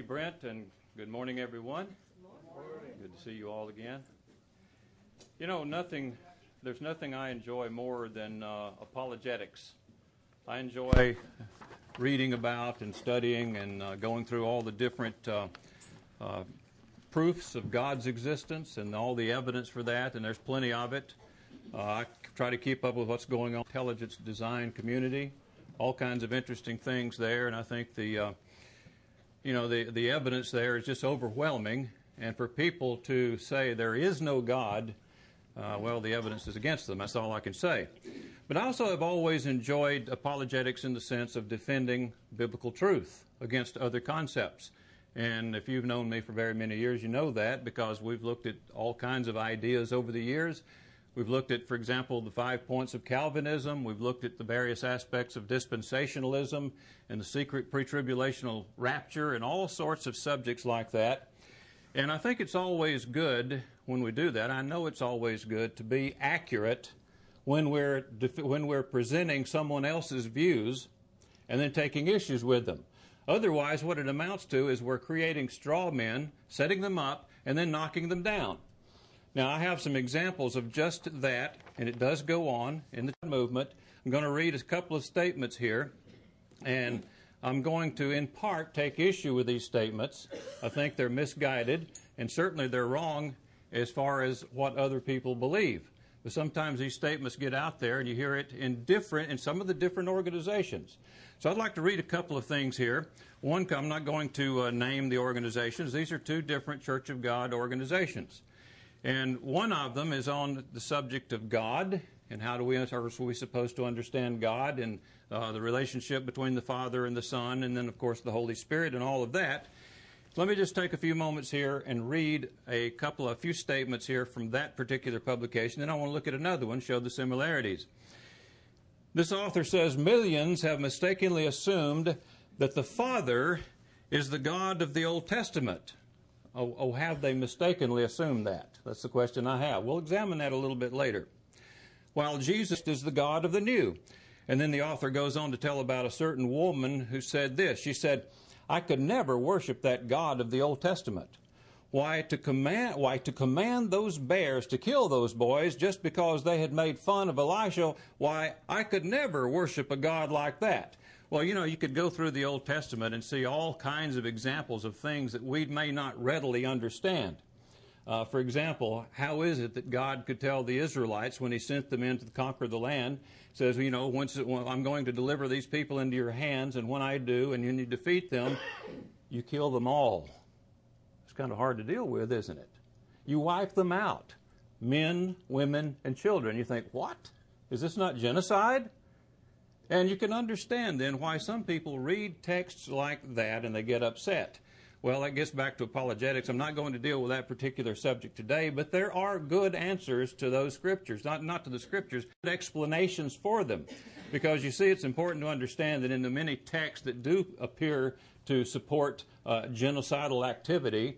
you, Brent, and good morning, everyone. Good morning. Good to see you all again. You know, there's nothing I enjoy more than apologetics. I enjoy reading about and studying and going through all the different proofs of God's existence and all the evidence for that, and there's plenty of it. I try to keep up with what's going on in the intelligence design community, all kinds of interesting things there, and I think the evidence there is just overwhelming. And for people to say there is no God, the evidence is against them. That's all I can say. But I also have always enjoyed apologetics in the sense of defending biblical truth against other concepts. And if you've known me for very many years, you know that because we've looked at all kinds of ideas over the years. We've looked at, for example, the 5 points of Calvinism. We've looked at the various aspects of dispensationalism and the secret pre-tribulational rapture and all sorts of subjects like that. And I think it's always good when we do that. I know it's always good to be accurate when we're presenting someone else's views and then taking issues with them. Otherwise, what it amounts to is we're creating straw men, setting them up, and then knocking them down. Now, I have some examples of just that, and it does go on in the movement. I'm going to read a couple of statements here, and I'm going to, in part, take issue with these statements. I think they're misguided, and certainly they're wrong as far as what other people believe. But sometimes these statements get out there, and you hear it in some of the different organizations. So I'd like to read a couple of things here. One, I'm not going to name the organizations. These are two different Church of God organizations. And one of them is on the subject of God, and how are we supposed to understand God, and the relationship between the Father and the Son, and then, of course, the Holy Spirit, and all of that. Let me just take a few moments here and read a few statements here from that particular publication. Then I want to look at another one, show the similarities. This author says, millions have mistakenly assumed that the Father is the God of the Old Testament. Oh, have they mistakenly assumed that? That's the question I have. We'll examine that a little bit later. While Jesus is the God of the New. And then the author goes on to tell about a certain woman who said this. She said, I could never worship that God of the Old Testament. Why to command those bears to kill those boys just because they had made fun of Elisha? Why, I could never worship a God like that. Well, you could go through the Old Testament and see all kinds of examples of things that we may not readily understand. For example, how is it that God could tell the Israelites when He sent them in to conquer the land, says, when I'm going to deliver these people into your hands, and when I do, and you defeat them, you kill them all. It's kind of hard to deal with, isn't it? You wipe them out, men, women, and children. You think, what? Is this not genocide? And you can understand then why some people read texts like that and they get upset. Well, that gets back to apologetics. I'm not going to deal with that particular subject today, but there are good answers to those scriptures, not to the scriptures, but explanations for them. Because you see, it's important to understand that in the many texts that do appear to support genocidal activity,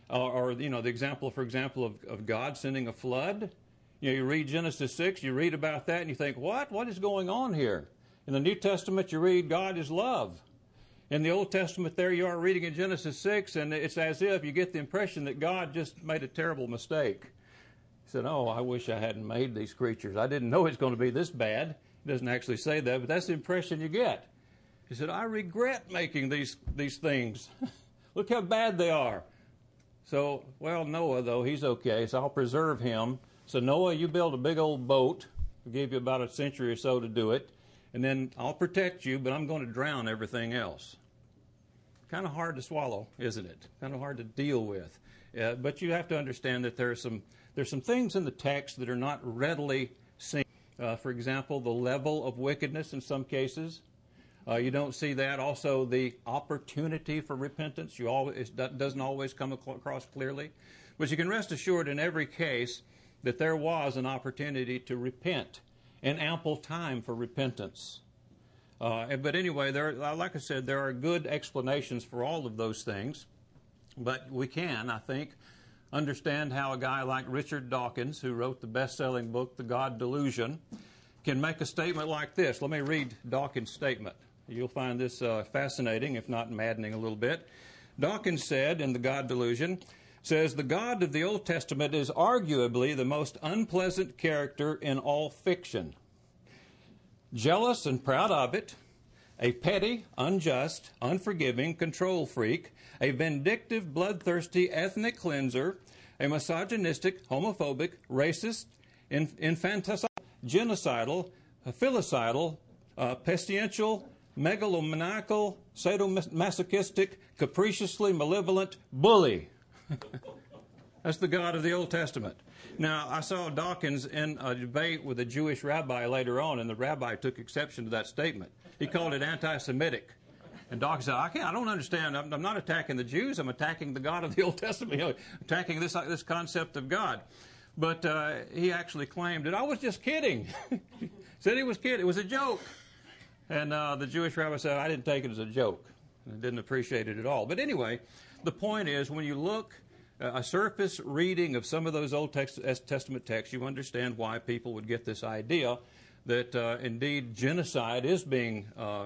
the example, for example, of God sending a flood, you read Genesis 6, you read about that, and you think, what? What is going on here? In the New Testament, you read God is love. In the Old Testament, there you are reading in Genesis 6, and it's as if you get the impression that God just made a terrible mistake. He said, I wish I hadn't made these creatures. I didn't know it's going to be this bad. He doesn't actually say that, but that's the impression you get. He said, I regret making these things. Look how bad they are. So, Noah, though, he's okay, so I'll preserve him. So, Noah, you build a big old boat. I'll give you about a century or so to do it. And then I'll protect you, but I'm going to drown everything else. Kind of hard to swallow, isn't it? Kind of hard to deal with. But you have to understand that there's some things in the text that are not readily seen. For example, the level of wickedness in some cases. You don't see that. Also, the opportunity for repentance. It doesn't always come across clearly. But you can rest assured in every case that there was an opportunity to repent and ample time for repentance. But anyway, like I said, there are good explanations for all of those things. But we can, I think, understand how a guy like Richard Dawkins, who wrote the best-selling book, The God Delusion, can make a statement like this. Let me read Dawkins' statement. You'll find this fascinating, if not maddening a little bit. Dawkins said in The God Delusion, says, the God of the Old Testament is arguably the most unpleasant character in all fiction. Jealous and proud of it, a petty, unjust, unforgiving control freak, a vindictive, bloodthirsty ethnic cleanser, a misogynistic, homophobic, racist, infanticidal, genocidal, filicidal, pestilential, megalomaniacal, sadomasochistic, capriciously malevolent bully. That's the God of the Old Testament. Now, I saw Dawkins in a debate with a Jewish rabbi later on, and the rabbi took exception to that statement. He called it anti-Semitic. And Dawkins said, I don't understand. I'm not attacking the Jews. I'm attacking the God of the Old Testament, attacking this concept of God. But he actually claimed that I was just kidding. Said he was kidding. It was a joke. And the Jewish rabbi said, I didn't take it as a joke. I didn't appreciate it at all. But anyway, the point is, when you look a surface reading of some of those Old Testament texts, you understand why people would get this idea that indeed genocide is being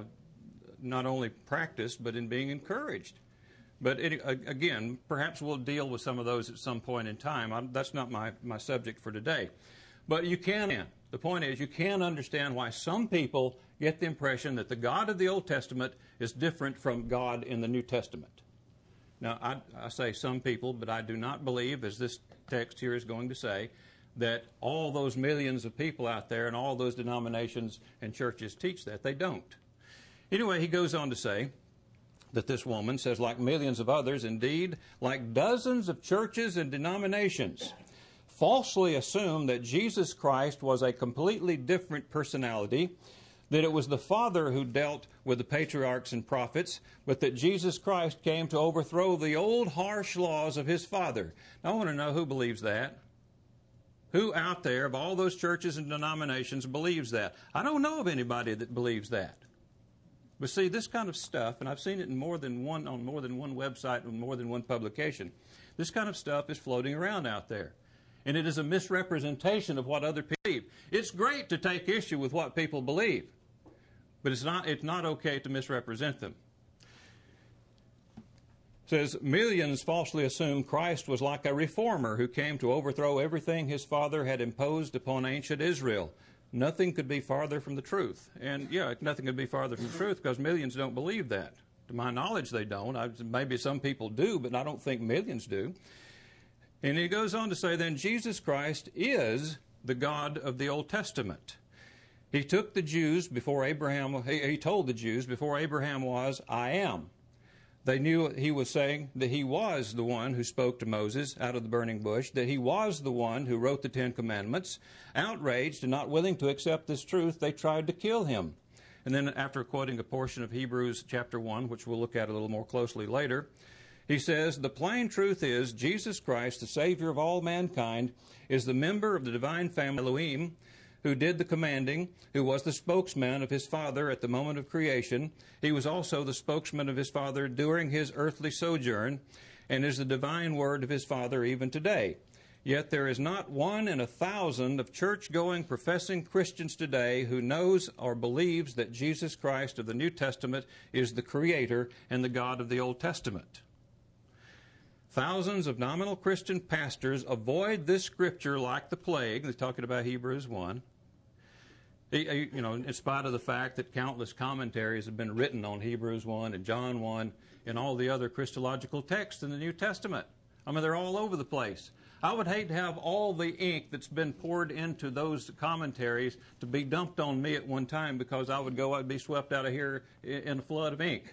not only practiced, but in being encouraged. But again, perhaps we'll deal with some of those at some point in time. That's not my subject for today. But you can. The point is, you can understand why some people get the impression that the God of the Old Testament is different from God in the New Testament. Now, I say some people, but I do not believe, as this text here is going to say, that all those millions of people out there and all those denominations and churches teach that. They don't. Anyway, he goes on to say that this woman says, like millions of others, indeed, like dozens of churches and denominations, falsely assume that Jesus Christ was a completely different personality, that it was the Father who dealt with the patriarchs and prophets, but that Jesus Christ came to overthrow the old harsh laws of his Father. Now, I want to know who believes that. Who out there of all those churches and denominations believes that? I don't know of anybody that believes that. But see, this kind of stuff, and I've seen it on more than one website and more than one publication, this kind of stuff is floating around out there. And it is a misrepresentation of what other people believe. It's great to take issue with what people believe, but it's not okay to misrepresent them. It says, millions falsely assume Christ was like a reformer who came to overthrow everything his Father had imposed upon ancient Israel. Nothing could be farther from the truth. And yeah, nothing could be farther from the truth because millions don't believe that. To my knowledge, they don't. Maybe some people do, but I don't think millions do. And he goes on to say, then Jesus Christ is the God of the Old Testament. He took the Jews before Abraham, he told the Jews, before Abraham was, I am. They knew he was saying that he was the one who spoke to Moses out of the burning bush, that he was the one who wrote the Ten Commandments. Outraged and not willing to accept this truth, they tried to kill him. And then after quoting a portion of Hebrews chapter 1, which we'll look at a little more closely later, he says, the plain truth is Jesus Christ, the Savior of all mankind, is the member of the divine family Elohim, who did the commanding, who was the spokesman of his Father at the moment of creation. He was also the spokesman of his Father during his earthly sojourn, and is the divine word of his Father even today. Yet there is not one in 1,000 of church-going, professing Christians today who knows or believes that Jesus Christ of the New Testament is the Creator and the God of the Old Testament. Thousands of nominal Christian pastors avoid this scripture like the plague. They're talking about Hebrews 1. In spite of the fact that countless commentaries have been written on Hebrews 1 and John 1 and all the other Christological texts in the New Testament. I mean, they're all over the place. I would hate to have all the ink that's been poured into those commentaries to be dumped on me at one time because I'd be swept out of here in a flood of ink.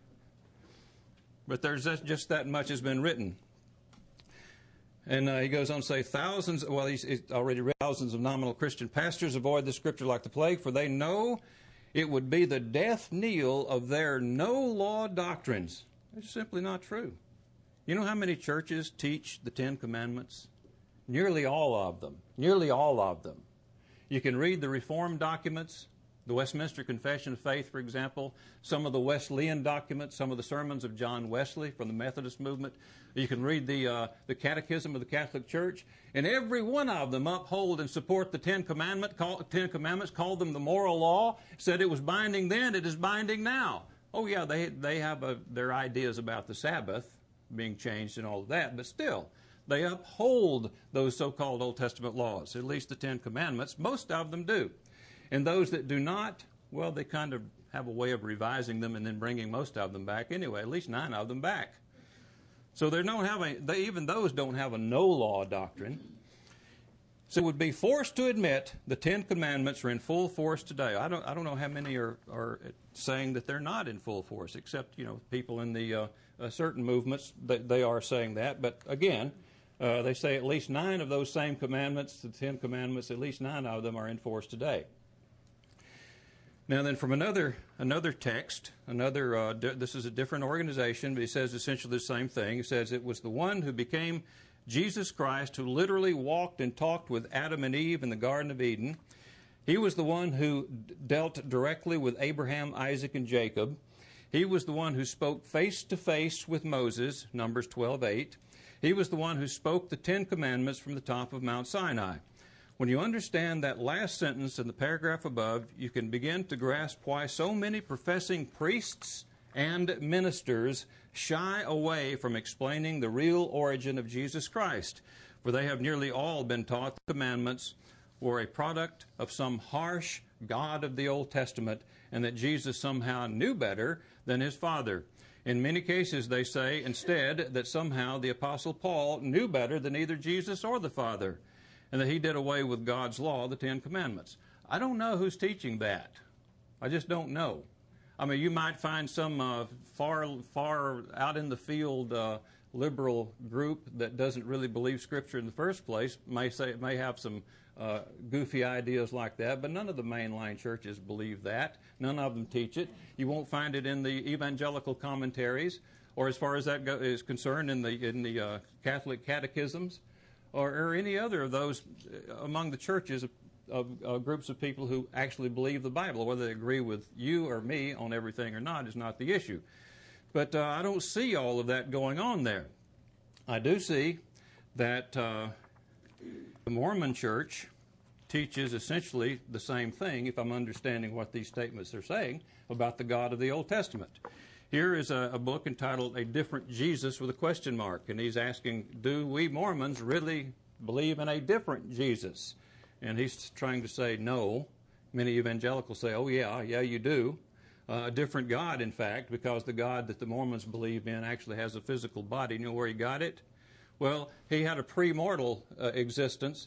But there's just that much has been written. And he goes on to say, he's already read, thousands of nominal Christian pastors avoid the scripture like the plague, for they know it would be the death knell of their no-law doctrines. It's simply not true. You know how many churches teach the Ten Commandments? Nearly all of them. Nearly all of them. You can read the Reformed documents, the Westminster Confession of Faith, for example, some of the Wesleyan documents, some of the sermons of John Wesley from the Methodist movement. You can read the Catechism of the Catholic Church, and every one of them uphold and support the Ten Commandments, called them the moral law, said it was binding then, it is binding now. Oh yeah, they have their ideas about the Sabbath being changed and all of that, but still, they uphold those so-called Old Testament laws, at least the Ten Commandments. Most of them do. And those that do not, well, they kind of have a way of revising them and then bringing most of them back anyway, at least 9 of them back. So even those don't have a no-law doctrine. So it would be forced to admit the Ten Commandments are in full force today. I don't know how many are saying that they're not in full force, except people in the certain movements, they are saying that. But again, they say at least 9 of those same commandments, the 10 commandments, at least 9 of them are in force today. Now then, from another text, this is a different organization, but he says essentially the same thing. He says it was the one who became Jesus Christ, who literally walked and talked with Adam and Eve in the Garden of Eden. He was the one who dealt directly with Abraham, Isaac, and Jacob. He was the one who spoke face to face with Moses, Numbers 12:8. He was the one who spoke the 10 Commandments from the top of Mount Sinai. When you understand that last sentence in the paragraph above, you can begin to grasp why so many professing priests and ministers shy away from explaining the real origin of Jesus Christ, for they have nearly all been taught the commandments were a product of some harsh God of the Old Testament, and that Jesus somehow knew better than his Father. In many cases, they say instead that somehow the Apostle Paul knew better than either Jesus or the Father, and that he did away with God's law, the 10 Commandments. I don't know who's teaching that. I just don't know. I mean, you might find some far out in the field liberal group that doesn't really believe Scripture in the first place, may have some goofy ideas like that, but none of the mainline churches believe that. None of them teach it. You won't find it in the evangelical commentaries, or as far as that is concerned, in the Catholic catechisms, or any other of those among the churches of groups of people who actually believe the Bible. Whether they agree with you or me on everything or not is not the issue. But I don't see all of that going on there. I do see that the Mormon Church teaches essentially the same thing, if I'm understanding what these statements are saying about the God of the Old Testament. Here is a book entitled A Different Jesus with a question mark, and he's asking, do we Mormons really believe in a different Jesus? And he's trying to say no. Many evangelicals say, oh yeah, you do. A different God, in fact, because the God that the Mormons believe in actually has a physical body. You know where he got it? Well, he had a premortal existence.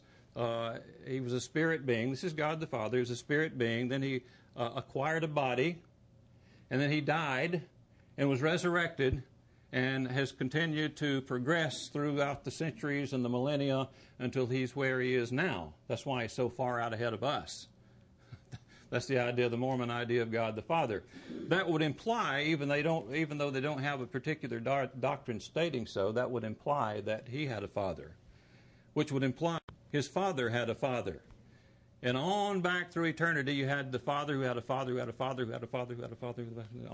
He was a spirit being. This is God the Father. He was a spirit being. Then he acquired a body, and then he died and was resurrected and has continued to progress throughout the centuries and the millennia until he's where he is now. That's why he's so far out ahead of us. That's the idea, the Mormon idea of God the Father. That would imply, even though they don't have a particular doctrine stating so, that would imply that he had a father, which would imply his father had a father. And on back through eternity, you had the Father who had a father who had a father who had a father who had a father.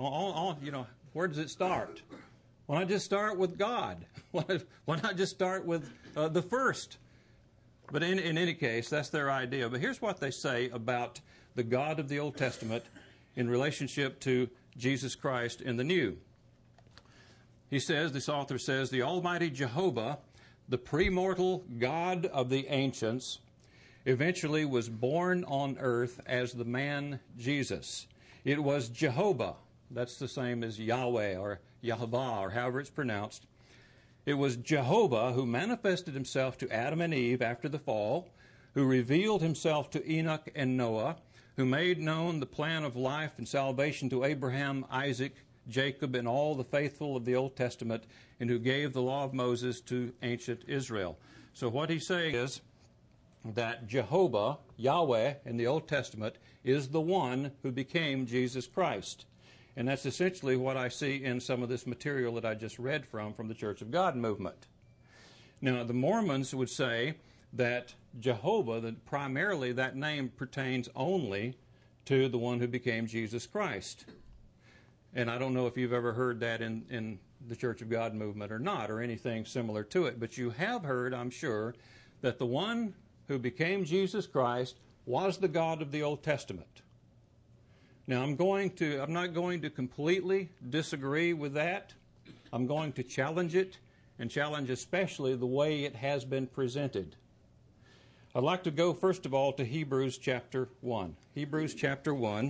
Where does it start? Why not just start with God? Why not just start with the first? But in any case, that's their idea. But here's what they say about the God of the Old Testament in relationship to Jesus Christ in the New. He says, this author says, the Almighty Jehovah, the premortal God of the ancients, eventually was born on earth as the man Jesus. It was Jehovah. That's the same as Yahweh or Yahavah or however it's pronounced. It was Jehovah who manifested himself to Adam and Eve after the fall, who revealed himself to Enoch and Noah, who made known the plan of life and salvation to Abraham, Isaac, Jacob, and all the faithful of the Old Testament, and who gave the law of Moses to ancient Israel. So what he's saying is that Jehovah, Yahweh, in the Old Testament, is the one who became Jesus Christ. And that's essentially what I see in some of this material that I just read from the Church of God movement. Now, the Mormons would say that Jehovah, that primarily that name pertains only to the one who became Jesus Christ. And I don't know if you've ever heard that in the Church of God movement or not, or anything similar to it, but you have heard, I'm sure, that the one who became Jesus Christ was the God of the Old Testament. Now, I'm not going to completely disagree with that. I'm going to challenge it, and challenge especially the way it has been presented. I'd like to go, first of all, to Hebrews chapter 1. Hebrews chapter 1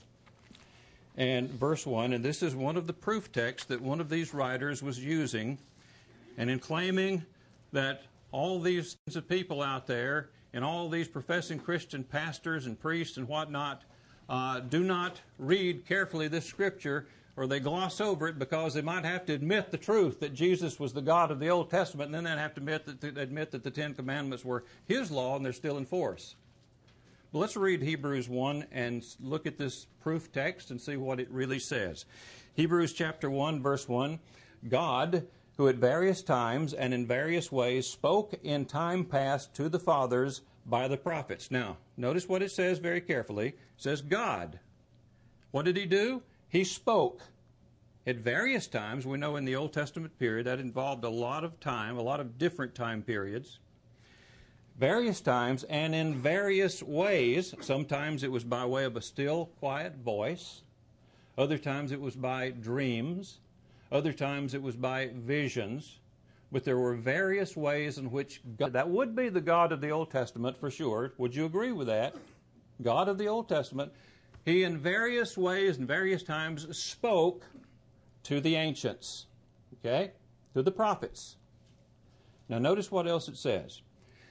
and verse 1, and this is one of the proof texts that one of these writers was using, and in claiming that all these people out there and all these professing Christian pastors and priests and whatnot do not read carefully this scripture, or they gloss over it because they might have to admit the truth that Jesus was the God of the Old Testament, and then they'd have to admit that the Ten Commandments were His law and they're still in force. But let's read Hebrews 1 and look at this proof text and see what it really says. Hebrews chapter 1, verse 1, God, who at various times and in various ways spoke in time past to the fathers by the prophets. Now, notice what it says very carefully. It says God. What did He do? He spoke. At various times, we know in the Old Testament period, that involved a lot of time, a lot of different time periods. Various times and in various ways. Sometimes it was by way of a still, quiet voice. Other times it was by dreams. Other times it was by visions. But there were various ways in which God, that would be the God of the Old Testament for sure. Would you agree with that? God of the Old Testament. He in various ways and various times spoke to the ancients. Okay? To the prophets. Now notice what else it says.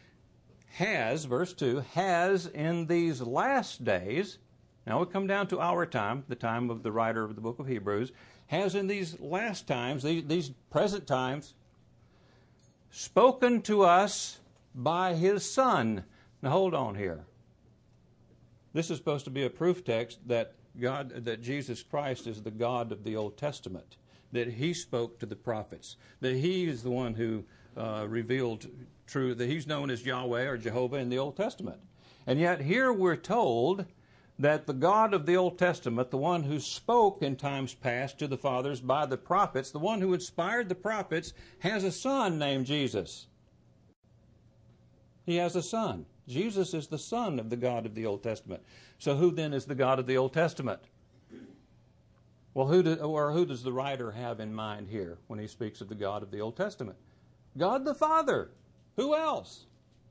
Has, verse 2, has in these last days, now we come down to our time, the time of the writer of the book of Hebrews, has in these last times, these present times, spoken to us by His Son. Now hold on here. This is supposed to be a proof text that Jesus Christ is the God of the Old Testament, that He spoke to the prophets, that He is the one who revealed truth, that He's known as Yahweh or Jehovah in the Old Testament. And yet here we're told that the God of the Old Testament, the one who spoke in times past to the fathers by the prophets, the one who inspired the prophets, has a son named Jesus. He has a son. Jesus is the Son of the God of the Old Testament. So who then is the God of the Old Testament? Well, who does the writer have in mind here when he speaks of the God of the Old Testament? God the Father. Who else?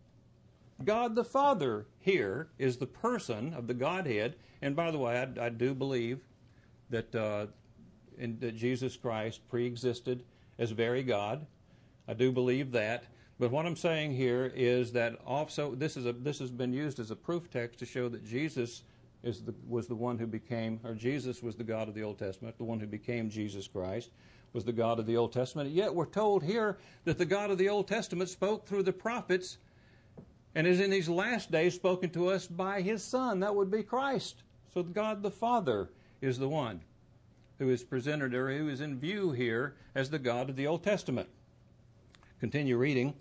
God the Father here is the person of the Godhead. And by the way, I do believe that, that Jesus Christ pre-existed as very God. I do believe that. But what I'm saying here is that also this has been used as a proof text to show that Jesus was the one who became, or Jesus was the God of the Old Testament, the one who became Jesus Christ, was the God of the Old Testament. Yet we're told here that the God of the Old Testament spoke through the prophets and is in these last days spoken to us by His Son. That would be Christ. So God the Father is the one who is presented, or who is in view here as the God of the Old Testament. Continue reading.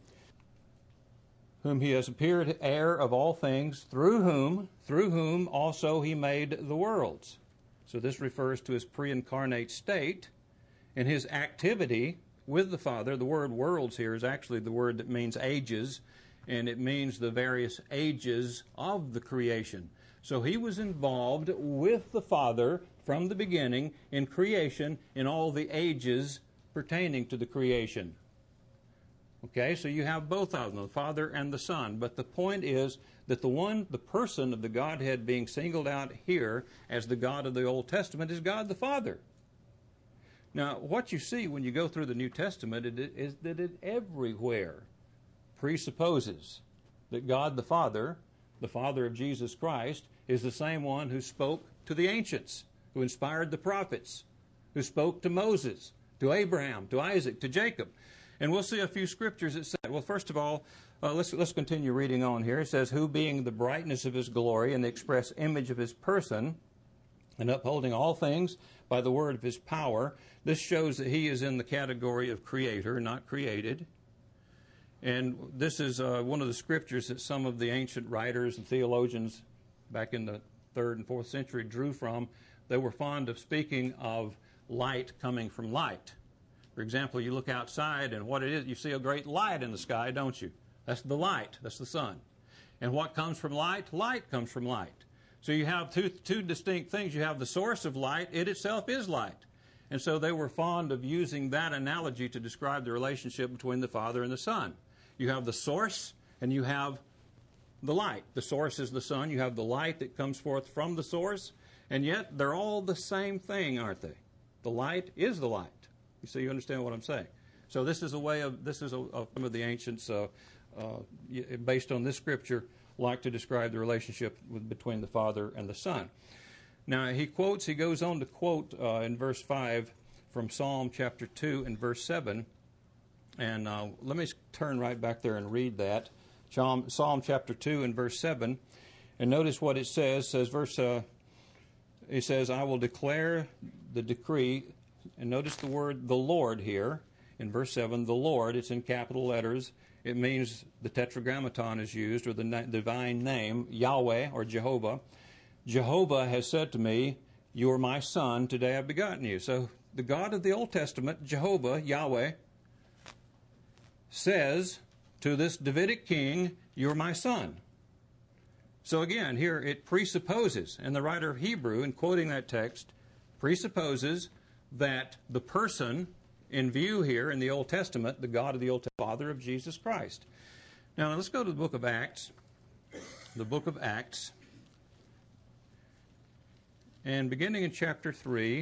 Whom He has appeared heir of all things, through whom also He made the worlds. So this refers to His pre-incarnate state and His activity with the Father. The word worlds here is actually the word that means ages, and it means the various ages of the creation. So He was involved with the Father from the beginning in creation in all the ages pertaining to the creation. Okay, so you have both of them, the Father and the Son. But the point is that the person of the Godhead being singled out here as the God of the Old Testament is God the Father. Now, what you see when you go through the New Testament is that it everywhere presupposes that God the Father of Jesus Christ, is the same one who spoke to the ancients, who inspired the prophets, who spoke to Moses, to Abraham, to Isaac, to Jacob. And we'll see a few scriptures that say, well, first of all, let's continue reading on here. It says, who being the brightness of His glory and the express image of His person, and upholding all things by the word of His power. This shows that He is in the category of creator, not created. And this is one of the scriptures that some of the ancient writers and theologians back in the 3rd and 4th century drew from. They were fond of speaking of light coming from light. For example, you look outside and what it is, you see a great light in the sky, don't you? That's the light. That's the sun. And what comes from light? Light comes from light. So you have two distinct things. You have the source of light. It itself is light. And so they were fond of using that analogy to describe the relationship between the Father and the Son. You have the source and you have the light. The source is the sun. You have the light that comes forth from the source. And yet they're all the same thing, aren't they? The light is the light. You understand what I'm saying? So this is some of the ancients, based on this scripture, like to describe the relationship between the Father and the Son. Now he goes on to quote in verse 5 from Psalm chapter 2 and verse 7. And let me turn right back there and read that. Psalm chapter 2 and verse 7. And notice what it says. It says, I will declare the decree. And notice the word the Lord here. In verse 7, the Lord, it's in capital letters. It means the tetragrammaton is used, or the divine name, Yahweh or Jehovah. Jehovah has said to me, you are my son, today I've begotten you. So the God of the Old Testament, Jehovah, Yahweh, says to this Davidic king, you're my son. So again, here it presupposes, and the writer of Hebrew, in quoting that text, presupposes that the person in view here in the Old Testament, the God of the Old Testament, Father of Jesus Christ. Now let's go to the book of Acts. The book of Acts. And beginning in chapter 3,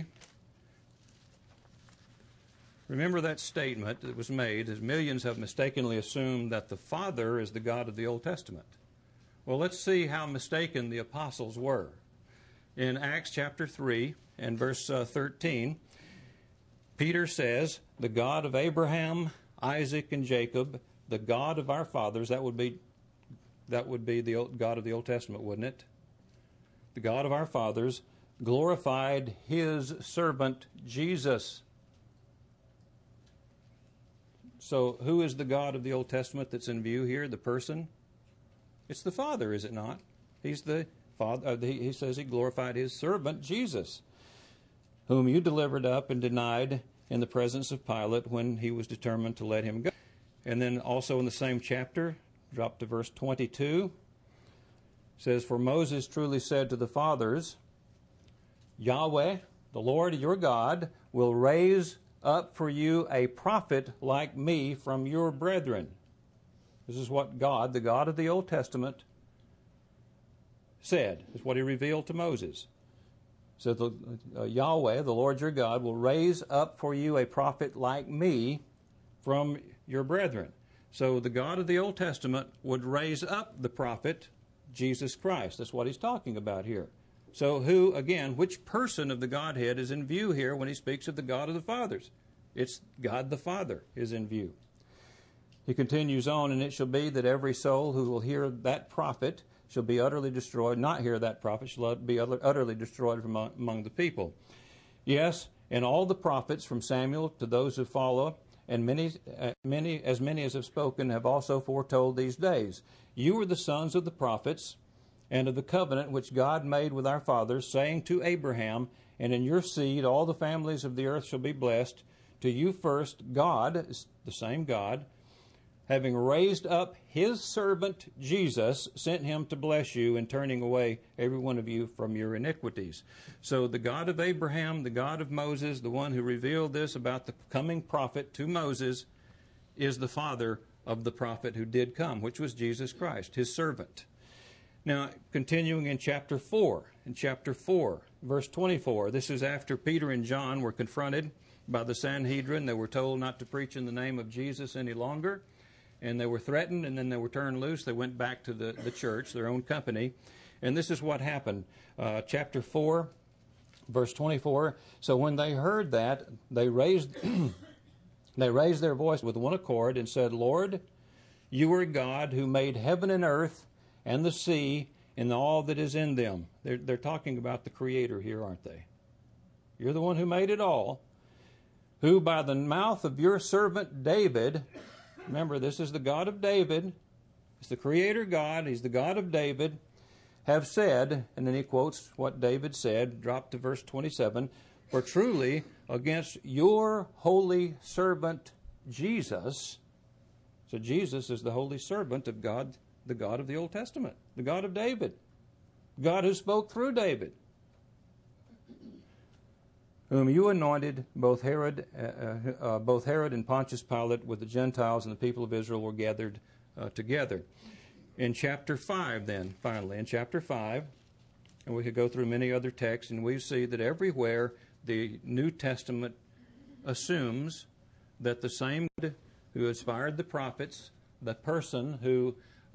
remember that statement that was made, as millions have mistakenly assumed that the Father is the God of the Old Testament. Well, let's see how mistaken the apostles were. In Acts chapter 3 and verse 13, Peter says, the God of Abraham, Isaac, and Jacob, the God of our fathers, that would be the God of the Old Testament, wouldn't it? The God of our fathers glorified his servant Jesus. So who is the God of the Old Testament that's in view here, the person? It's the Father, is it not? He's the Father. He says he glorified his servant Jesus, whom you delivered up and denied in the presence of Pilate when he was determined to let him go. And then also in the same chapter, drop to verse 22, says, for Moses truly said to the fathers, Yahweh, the Lord your God, will raise up for you a prophet like me from your brethren. This is what God, the God of the Old Testament, said. It's what he revealed to Moses. So Yahweh, the Lord your God, will raise up for you a prophet like me from your brethren. So the God of the Old Testament would raise up the prophet, Jesus Christ. That's what he's talking about here. So which person of the Godhead is in view here when he speaks of the God of the fathers? It's God the Father is in view. He continues on, and it shall be that every soul who will hear that prophet shall be utterly destroyed, not hear that prophet, shall be utterly destroyed from among the people. Yes, and all the prophets from Samuel to those who follow, and many as have spoken, have also foretold these days. You are the sons of the prophets, and of the covenant which God made with our fathers, saying to Abraham, and in your seed all the families of the earth shall be blessed. To you first, God, the same God, having raised up his servant Jesus, sent him to bless you in turning away every one of you from your iniquities. So the God of Abraham, the God of Moses, the one who revealed this about the coming prophet to Moses, is the father of the prophet who did come, which was Jesus Christ, his servant. Now, continuing in chapter 4, verse 24, this is after Peter and John were confronted by the Sanhedrin. They were told not to preach in the name of Jesus any longer. And they were threatened, and then they were turned loose. They went back to the church, their own company. And this is what happened. Chapter 4, verse 24. So when they heard that, they raised their voice with one accord and said, Lord, you are God who made heaven and earth and the sea and all that is in them. They're talking about the Creator here, aren't they? You're the one who made it all, who by the mouth of your servant David... Remember, this is the God of David. It's the Creator God. He's the God of David. Have said, and then he quotes what David said, drop to verse 27, for truly against your holy servant Jesus. So Jesus is the holy servant of God, the God of the Old Testament, the God of David. God who spoke through David, whom you anointed, both Herod and Pontius Pilate with the Gentiles and the people of Israel were gathered together. In chapter 5 then, finally, in chapter 5, and we could go through many other texts, and we see that everywhere the New Testament assumes that the same God who inspired the prophets, the person who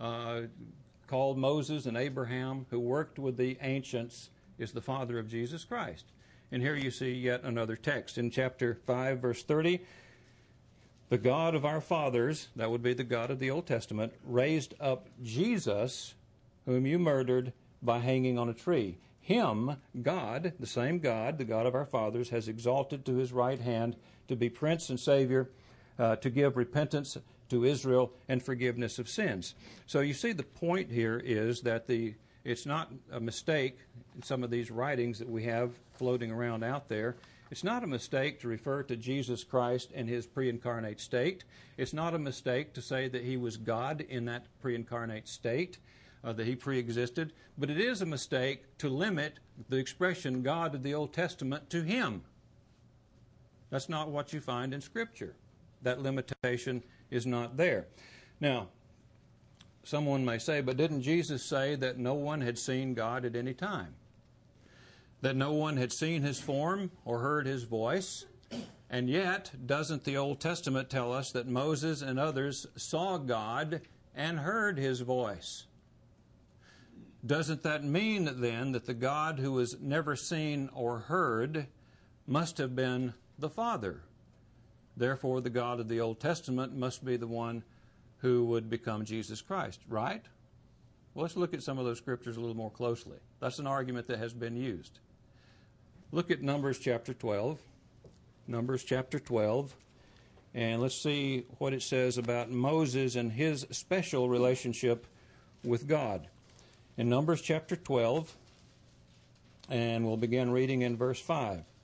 called Moses and Abraham, who worked with the ancients, is the Father of Jesus Christ. And here you see yet another text. In chapter 5, verse 30, the God of our fathers, that would be the God of the Old Testament, raised up Jesus, whom you murdered by hanging on a tree. Him, God, the same God, the God of our fathers, has exalted to his right hand to be Prince and Savior, to give repentance to Israel and forgiveness of sins. So you see the point here is that it's not a mistake in some of these writings that we have floating around out there. It's not a mistake to refer to Jesus Christ in his pre-incarnate state. It's not a mistake to say that he was God in that pre-incarnate state, that he pre-existed. But it is a mistake to limit the expression God of the Old Testament to him. That's not what you find in Scripture. That limitation is not there. Now, someone may say, but didn't Jesus say that no one had seen God at any time? That no one had seen his form or heard his voice? And yet, doesn't the Old Testament tell us that Moses and others saw God and heard his voice? Doesn't that mean then that the God who was never seen or heard must have been the Father? Therefore, the God of the Old Testament must be the one who would become Jesus Christ, right? Well, let's look at some of those scriptures a little more closely. That's an argument that has been used. Look at Numbers chapter 12. Numbers chapter 12. And let's see what it says about Moses and his special relationship with God. In Numbers chapter 12, and we'll begin reading in verse 5. It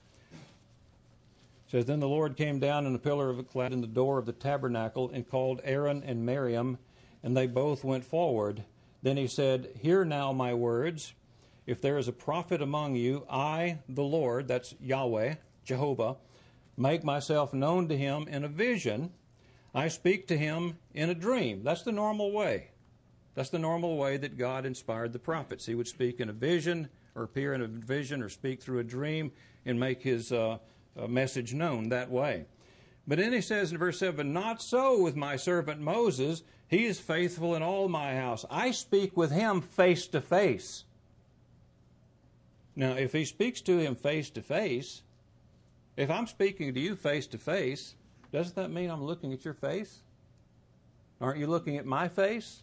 says, Then the Lord came down in a pillar of cloud in the door of the tabernacle and called Aaron and Miriam, and they both went forward. Then he said, Hear now my words. If there is a prophet among you, I, the Lord, that's Yahweh, Jehovah, make myself known to him in a vision. I speak to him in a dream. That's the normal way. That's the normal way that God inspired the prophets. He would speak in a vision, or appear in a vision, or speak through a dream, and make his message known that way. But then he says in verse 7, Not so with my servant Moses. He is faithful in all my house. I speak with him face to face. Now, if he speaks to him face to face, if I'm speaking to you face to face, doesn't that mean I'm looking at your face? Aren't you looking at my face?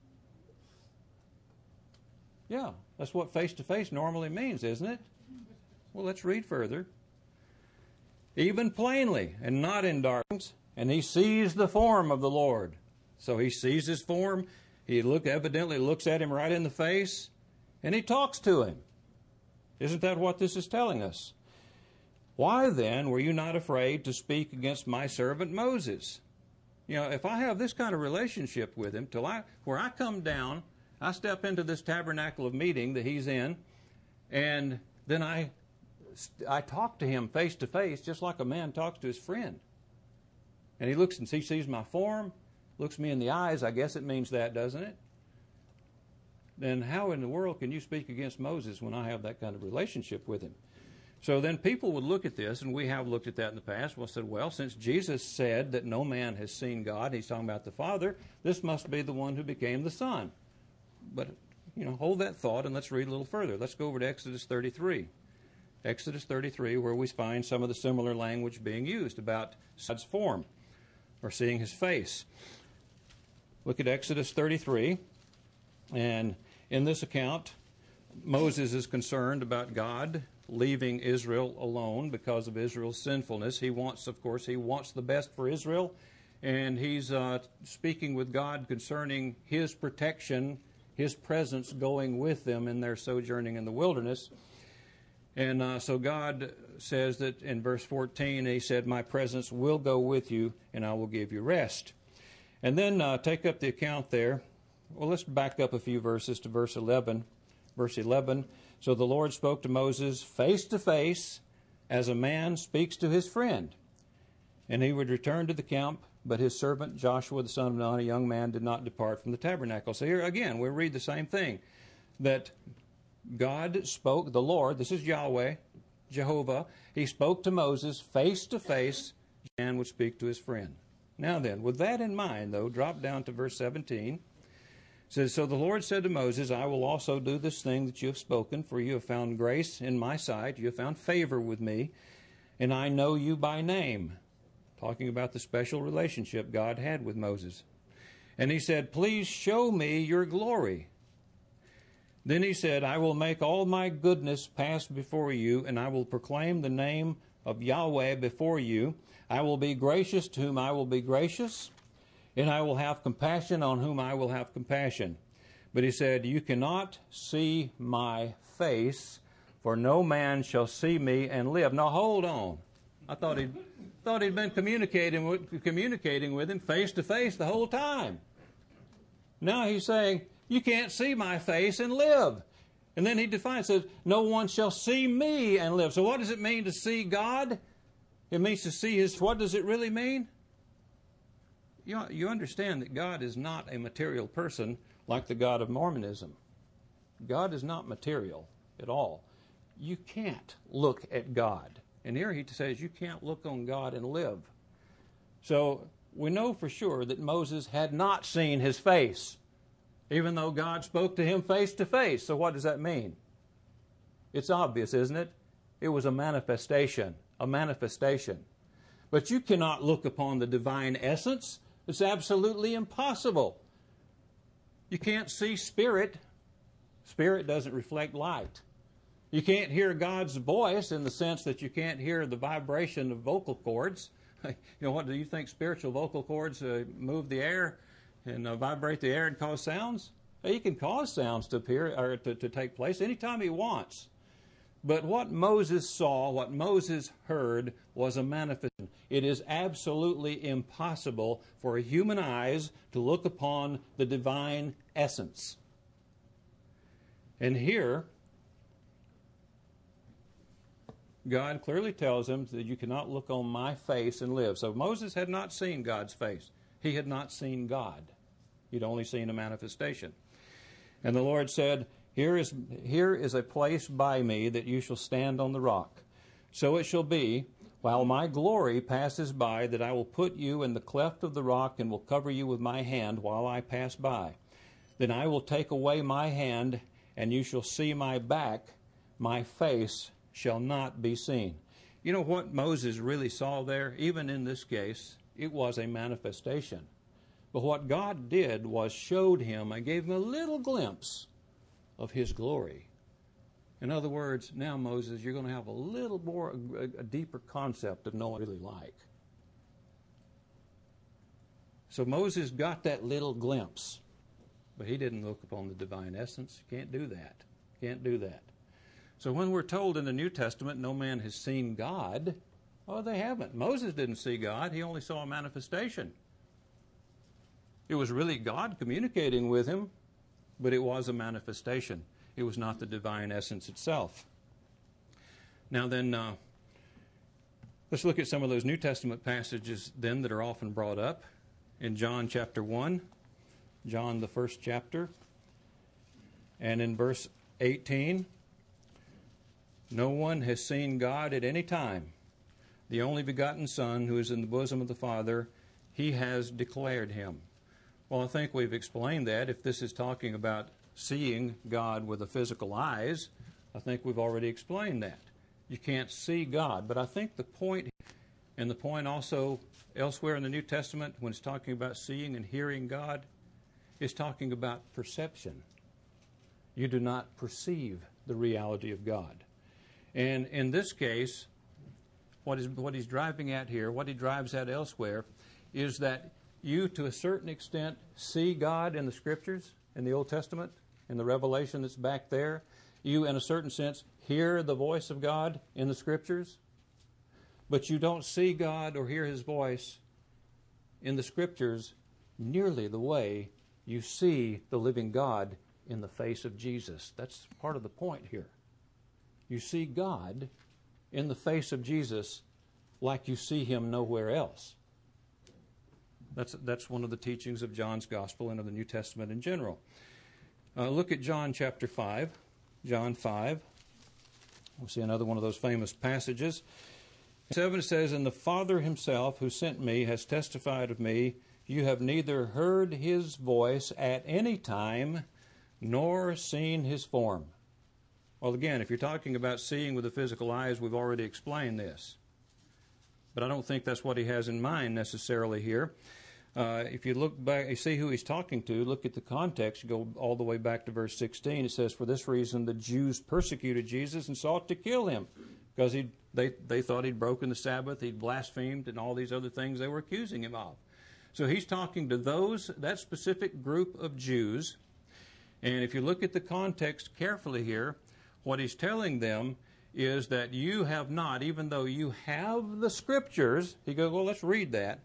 Yeah, that's what face to face normally means, isn't it? Well, let's read further. Even plainly and not in darkness, and he sees the form of the Lord. So he sees his form, he evidently looks at him right in the face, and he talks to him. Isn't that what this is telling us? Why then were you not afraid to speak against my servant Moses? You know, if I have this kind of relationship with him, where I come down, I step into this tabernacle of meeting that he's in, and then I talk to him face to face, just like a man talks to his friend. And he looks and he sees my form, looks me in the eyes. I guess it means that, doesn't it? Then how in the world can you speak against Moses when I have that kind of relationship with him? So then people would look at this, and we have looked at that in the past. We'll say, well, since Jesus said that no man has seen God, he's talking about the Father, this must be the one who became the Son. But, hold that thought and let's read a little further. Let's go over to Exodus 33. Exodus 33, where we find some of the similar language being used about God's form or seeing his face. Look at Exodus 33, and in this account, Moses is concerned about God leaving Israel alone because of Israel's sinfulness. He wants the best for Israel, and he's speaking with God concerning his protection, his presence going with them in their sojourning in the wilderness. And so God says that in verse 14, he said, My presence will go with you, and I will give you rest. And then take up the account there. Well, let's back up a few verses to verse 11. verse 11, so the Lord spoke to Moses face to face as a man speaks to his friend. And he would return to the camp, but his servant Joshua the son of Nun, a young man, did not depart from the tabernacle. So here again, we read the same thing, that God spoke, the Lord, this is Yahweh, Jehovah, he spoke to Moses face to face, and would speak to his friend. Now then, with that in mind, though, drop down to verse 17. It says, so the Lord said to Moses, I will also do this thing that you have spoken, for you have found grace in my sight, you have found favor with me, and I know you by name. Talking about the special relationship God had with Moses. And he said, please show me your glory. Then he said, I will make all my goodness pass before you, and I will proclaim the name of Yahweh before you. I will be gracious to whom I will be gracious, and I will have compassion on whom I will have compassion. But he said, you cannot see my face, for no man shall see me and live. Now hold on. I thought he'd been communicating with him face to face the whole time. Now he's saying, you can't see my face and live. And then he defines, says, no one shall see me and live. So what does it mean to see God? It means to see His, what does it really mean? You understand that God is not a material person like the God of Mormonism. God is not material at all. You can't look at God. And here he says you can't look on God and live. So we know for sure that Moses had not seen His face, even though God spoke to him face to face. So what does that mean? It's obvious, isn't it? It was a manifestation. A manifestation. But you cannot look upon the divine essence. It's absolutely impossible. You can't see spirit. Spirit doesn't reflect light. You can't hear God's voice in the sense that you can't hear the vibration of vocal cords. What do you think spiritual vocal cords move the air and vibrate the air and cause sounds? He can cause sounds to appear or to take place anytime he wants. But what Moses saw, what Moses heard, was a manifestation. It is absolutely impossible for human eyes to look upon the divine essence. And here, God clearly tells him that you cannot look on my face and live. So Moses had not seen God's face. He had not seen God. He'd only seen a manifestation. And the Lord said, Here is a place by me that you shall stand on the rock. So it shall be, while my glory passes by, that I will put you in the cleft of the rock and will cover you with my hand while I pass by. Then I will take away my hand, and you shall see my back, my face shall not be seen. You know what Moses really saw there? Even in this case, it was a manifestation. But what God did was showed him and gave him a little glimpse of His glory. In other words, now Moses, you're going to have a little more, a deeper concept of knowing what it's really like. So Moses got that little glimpse, but he didn't look upon the divine essence. Can't do that. Can't do that. So when we're told in the New Testament no man has seen God, oh, they haven't. Moses didn't see God. He only saw a manifestation. It was really God communicating with him, but it was a manifestation. It was not the divine essence itself. Now then, let's look at some of those New Testament passages then that are often brought up. In John chapter 1, John the first chapter, and in verse 18, no one has seen God at any time. The only begotten Son, who is in the bosom of the Father, He has declared Him. Well, I think we've explained that. If this is talking about seeing God with the physical eyes, I think we've already explained that. You can't see God. But I think the point, and the point also elsewhere in the New Testament, when it's talking about seeing and hearing God, is talking about perception. You do not perceive the reality of God. And in this case, what he's driving at here, what he drives at elsewhere, is that you, to a certain extent, see God in the Scriptures, in the Old Testament, in the revelation that's back there. You, in a certain sense, hear the voice of God in the Scriptures, but you don't see God or hear His voice in the Scriptures nearly the way you see the living God in the face of Jesus. That's part of the point here. You see God in the face of Jesus like you see him nowhere else. That's one of the teachings of John's Gospel and of the New Testament in general. Look at John chapter 5. John 5. We'll see another one of those famous passages. 7 says, "And the Father himself who sent me has testified of me. You have neither heard his voice at any time nor seen his form." Well, again, if you're talking about seeing with the physical eyes, we've already explained this. But I don't think that's what he has in mind necessarily here. If you look back, you see who he's talking to, look at the context, you go all the way back to verse 16. It says, "For this reason the Jews persecuted Jesus and sought to kill him," because they thought he'd broken the Sabbath, he'd blasphemed, and all these other things they were accusing him of. So he's talking to that specific group of Jews. And if you look at the context carefully here, what he's telling them is that you have not, even though you have the Scriptures, he goes, well, let's read that.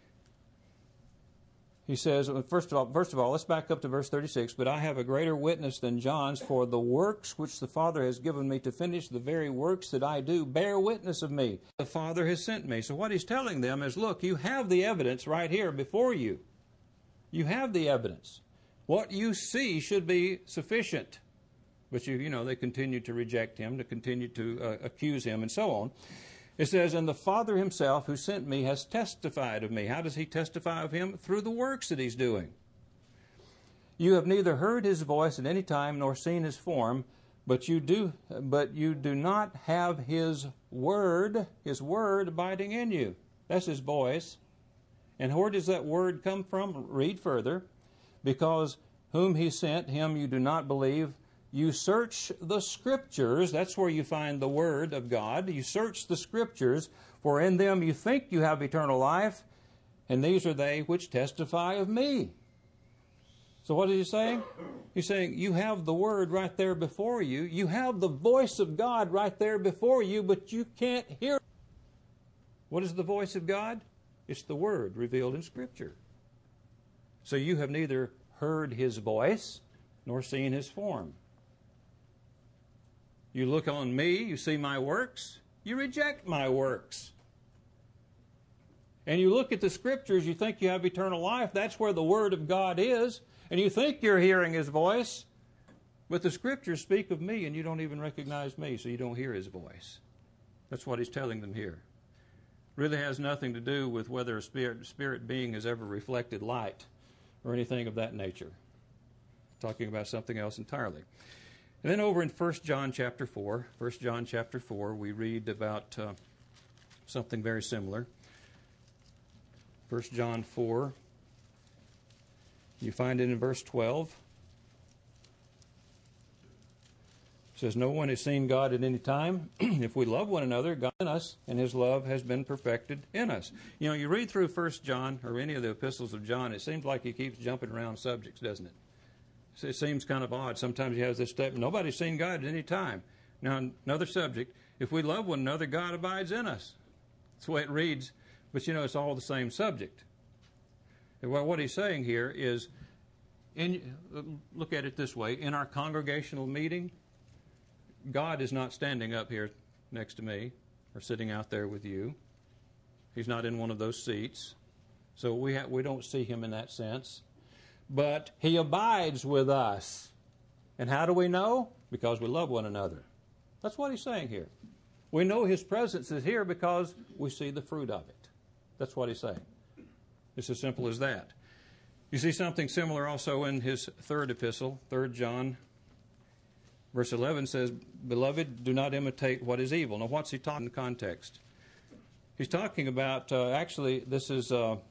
He says, first of all, let's back up to verse 36. "But I have a greater witness than John's, for the works which the Father has given me to finish, the very works that I do, bear witness of me. The Father has sent me." So what he's telling them is, look, you have the evidence right here before you. You have the evidence. What you see should be sufficient. But they continue to reject him, to continue to accuse him, and so on. It says, "And the Father himself who sent me has testified of me." How does he testify of him? Through the works that he's doing. "You have neither heard his voice at any time nor seen his form, but you do not have his word abiding in you." That's his voice. And where does that word come from? Read further. "Because whom he sent, him you do not believe. You search the Scriptures," that's where you find the Word of God. "You search the Scriptures, for in them you think you have eternal life, and these are they which testify of me." So what is he saying? He's saying you have the Word right there before you. You have the voice of God right there before you, but you can't hear it. What is the voice of God? It's the Word revealed in Scripture. So you have neither heard his voice nor seen his form. You look on me, you see my works, you reject my works. And you look at the Scriptures, you think you have eternal life, that's where the Word of God is, and you think you're hearing his voice, but the Scriptures speak of me and you don't even recognize me, so you don't hear his voice. That's what he's telling them here. Really has nothing to do with whether a spirit being has ever reflected light or anything of that nature. Talking about something else entirely. And then over in 1 John chapter 4, we read about something very similar. 1 John 4, you find it in verse 12. It says, "No one has seen God at any time. If we love one another, God in us, and his love has been perfected in us." You read through 1 John or any of the epistles of John, it seems like he keeps jumping around subjects, doesn't it? It seems kind of odd. Sometimes he has this statement, nobody's seen God at any time. Now, another subject, if we love one another, God abides in us. That's the way it reads, but it's all the same subject. And what he's saying here is, look at it this way, in our congregational meeting, God is not standing up here next to me or sitting out there with you. He's not in one of those seats. So we don't see him in that sense. But he abides with us. And how do we know? Because we love one another. That's what he's saying here. We know his presence is here because we see the fruit of it. That's what he's saying. It's as simple as that. You see something similar also in his third epistle, 3 John. Verse 11 says, "Beloved, do not imitate what is evil." Now, what's he talking in the context? He's talking about, this is...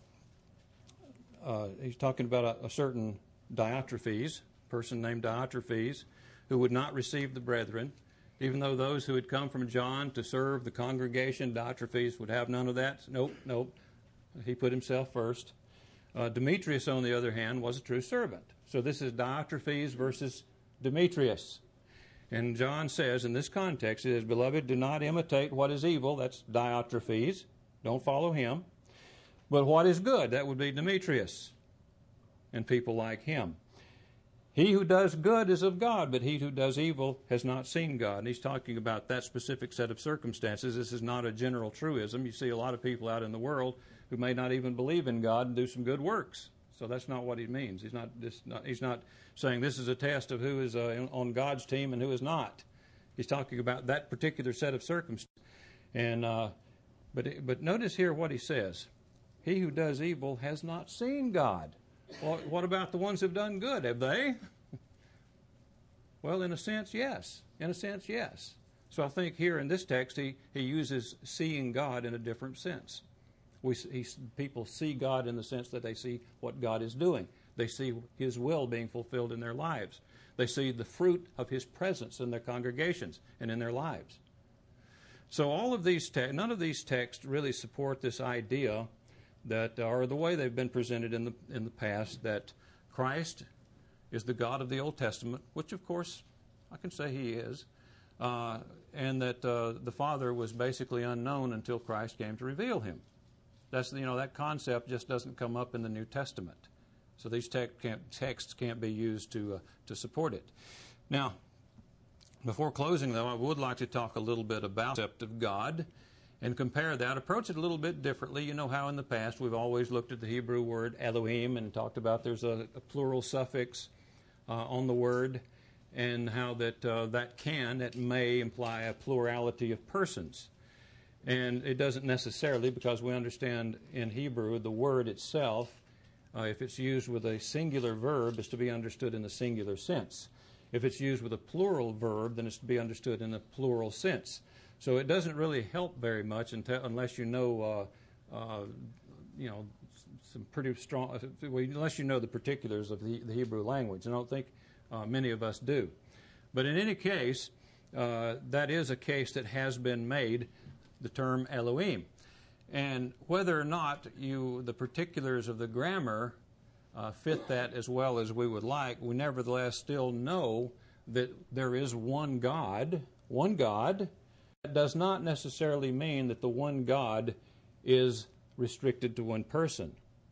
he's talking about a certain Diotrephes, person named Diotrephes, who would not receive the brethren. Even though those who had come from John to serve the congregation, Diotrephes would have none of that. Nope. He put himself first. Demetrius, on the other hand, was a true servant. So this is Diotrephes versus Demetrius. And John says in this context, it says, "Beloved, do not imitate what is evil." That's Diotrephes. Don't follow him. "But what is good?" That would be Demetrius and people like him. He who does good is of God, but he who does evil has not seen God. And he's talking about that specific set of circumstances. This is not a general truism. You see a lot of people out in the world who may not even believe in God and do some good works. So that's not what he means. He's not saying this is a test of who is on God's team and who is not. He's talking about that particular set of circumstances. And but notice here what he says. He who does evil has not seen God. Well, what about the ones who've done good? Have they? Well, in a sense, yes. In a sense, yes. So I think here in this text, he uses seeing God in a different sense. People see God in the sense that they see what God is doing. They see His will being fulfilled in their lives. They see the fruit of His presence in their congregations and in their lives. So none of these texts really support this idea that, or the way they've been presented in the past, that Christ is the God of the Old Testament, which of course I can say He is, and that the Father was basically unknown until Christ came to reveal Him. That concept just doesn't come up in the New Testament. So these texts can't be used to support it. Now, before closing, though, I would like to talk a little bit about the concept of God and compare that, approach it a little bit differently. You know how in the past we've always looked at the Hebrew word Elohim and talked about there's a plural suffix on the word, and how that may imply a plurality of persons. And it doesn't necessarily, because we understand in Hebrew the word itself, if it's used with a singular verb, is to be understood in the singular sense. If it's used with a plural verb, then it's to be understood in a plural sense. So it doesn't really help very much unless you know, some pretty strong, unless you know the particulars of the Hebrew language. I don't think many of us do. But in any case, that is a case that has been made, the term Elohim. And whether or not the particulars of the grammar fit that as well as we would like, we nevertheless still know that there is one God. One God. That does not necessarily mean that the one God is restricted to one person.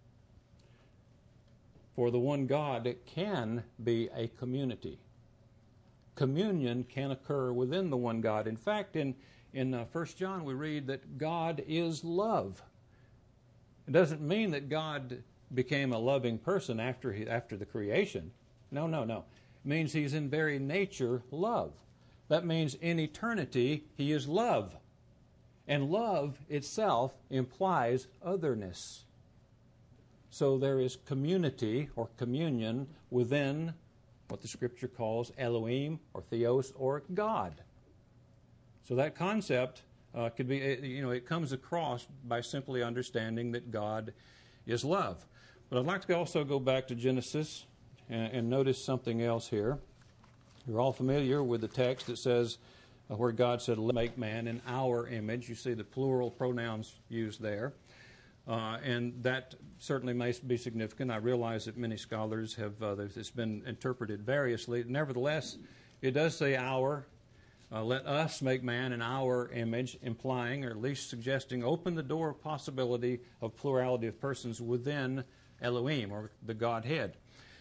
For the one God, it can be a community. Communion can occur within the one God. In fact, in 1 John we read that God is love. It doesn't mean that God became a loving person after the creation. No. It means He's in very nature love. That means in eternity He is love. And love itself implies otherness. So there is community or communion within what the Scripture calls Elohim or Theos or God. So that concept could be, it comes across by simply understanding that God is love. But I'd like to also go back to Genesis and notice something else here. You're all familiar with the text that says where God said, "Let us make man in our image." You see the plural pronouns used there. And that certainly may be significant. I realize that many scholars have, it's been interpreted variously. Nevertheless, it does say our. Let us make man in our image, implying, or at least suggesting, open the door of possibility of plurality of persons within Elohim, or the Godhead.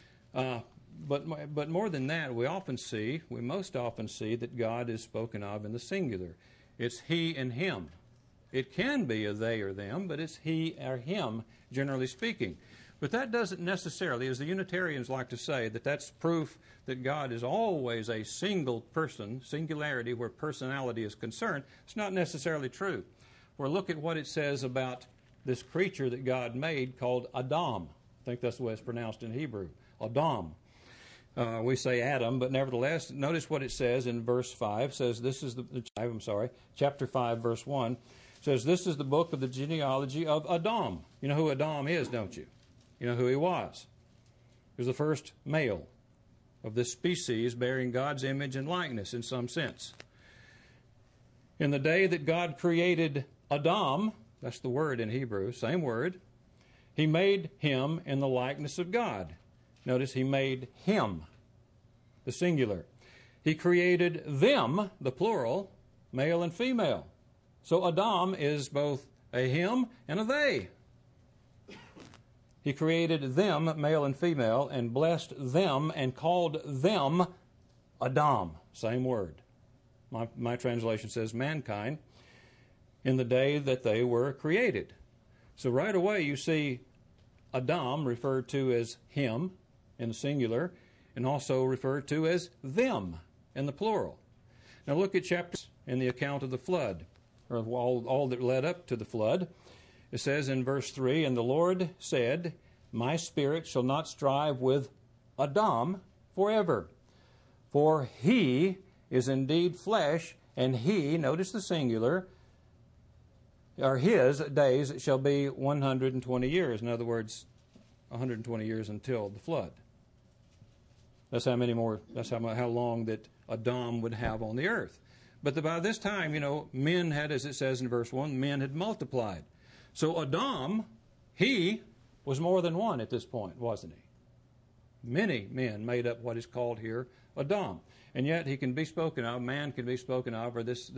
But more than that, we most often see that God is spoken of in the singular. It's He and Him. It can be a they or them, but it's He or Him, generally speaking. But that doesn't necessarily, as the Unitarians like to say, that's proof that God is always a single person, singularity where personality is concerned. It's not necessarily true. Or look at what it says about this creature that God made called Adam. I think that's the way it's pronounced in Hebrew. Adam. We say Adam, but nevertheless, notice what it says in verse 5. It says, chapter 5, verse 1. Says, this is the book of the genealogy of Adam. You know who Adam is, don't you? You know who he was. He was the first male of this species bearing God's image and likeness in some sense. In the day that God created Adam, that's the word in Hebrew, same word, He made him in the likeness of God. Notice He made him, the singular. He created them, the plural, male and female. So Adam is both a him and a they. He created them, male and female, and blessed them and called them Adam. Same word. My translation says mankind, in the day that they were created. So right away you see Adam referred to as him in the singular, and also referred to as them in the plural. Now look at chapters in the account of the flood, or all that led up to the flood. It says in verse 3, "And the Lord said, My spirit shall not strive with Adam forever, for he is indeed flesh, and he," notice the singular, "or his days shall be 120 years. In other words, 120 years until the flood. That's how many more. That's how long that Adam would have on the earth. But by this time, men had, as it says in verse 1, men had multiplied. So Adam, he was more than one at this point, wasn't he? Many men made up what is called here Adam, and yet he can be spoken of. Man can be spoken of, or this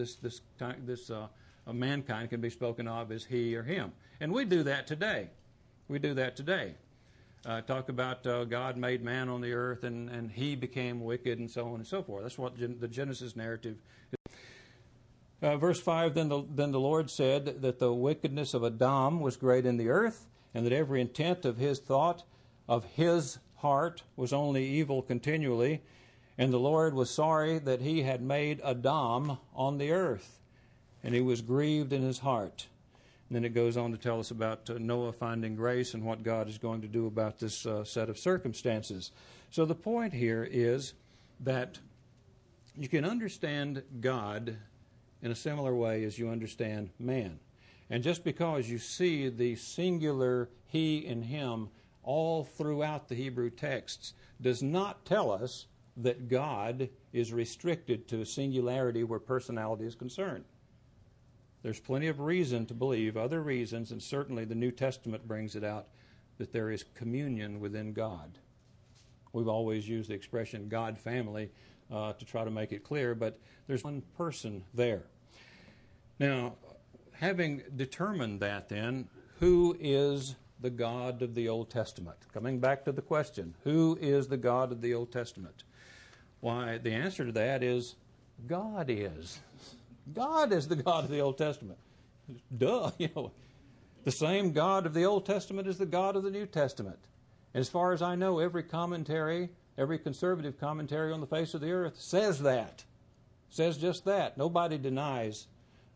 mankind can be spoken of as he or him, and we do that today. We do that today. Talk about God made man on the earth, and he became wicked, and so on and so forth. That's what the Genesis narrative is. Verse 5, then the Lord said that the wickedness of Adam was great in the earth, and that every intent of his thought of his heart was only evil continually. And the Lord was sorry that he had made Adam on the earth, and he was grieved in his heart. And then it goes on to tell us about Noah finding grace and what God is going to do about this set of circumstances. So the point here is that you can understand God in a similar way as you understand man. And just because you see the singular he and him all throughout the Hebrew texts does not tell us that God is restricted to a singularity where personality is concerned. There's plenty of reason to believe, other reasons, and certainly the New Testament brings it out, that there is communion within God. We've always used the expression God family to try to make it clear, but there's one person there. Now, having determined that then, who is the God of the Old Testament? Coming back to the question, who is the God of the Old Testament? Why, the answer to that is God is. God is the God of the Old Testament. Duh, the same God of the Old Testament is the God of the New Testament. And as far as I know, every commentary, every conservative commentary on the face of the earth says that. Says just that. Nobody denies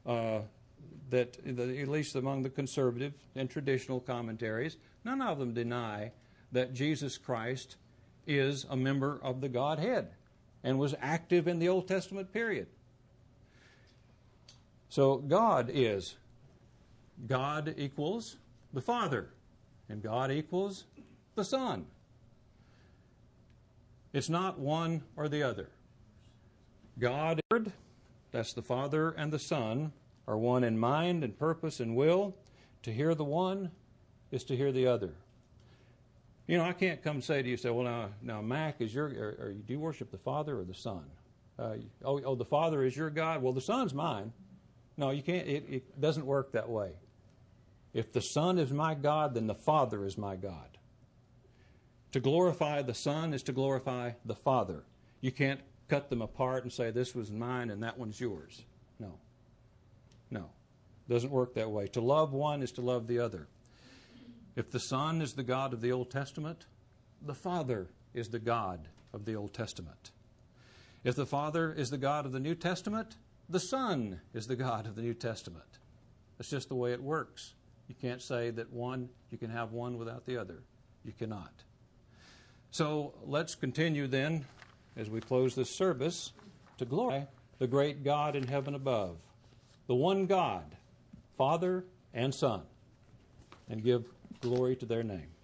that, at least among the conservative and traditional commentaries, none of them deny that Jesus Christ is a member of the Godhead and was active in the Old Testament period. So God equals the Father, and God equals the Son. It's not one or the other. God, that's the Father and the Son, are one in mind and purpose and will. To hear the one is to hear the other. I can't come say to you, well, now Mac, do you worship the Father or the Son? The Father is your God. Well, the Son's mine. No, you can't. It doesn't work that way. If the Son is my God, then the Father is my God. To glorify the Son is to glorify the Father. You can't cut them apart and say this was mine and that one's yours. No. It doesn't work that way. To love one is to love the other. If the Son is the God of the Old Testament, the Father is the God of the Old Testament. If the Father is the God of the New Testament, the Son is the God of the New Testament. That's just the way it works. You can't say that you can have one without the other. You cannot. So let's continue then, as we close this service, to glorify the great God in heaven above, the one God, Father and Son, and give glory to their name.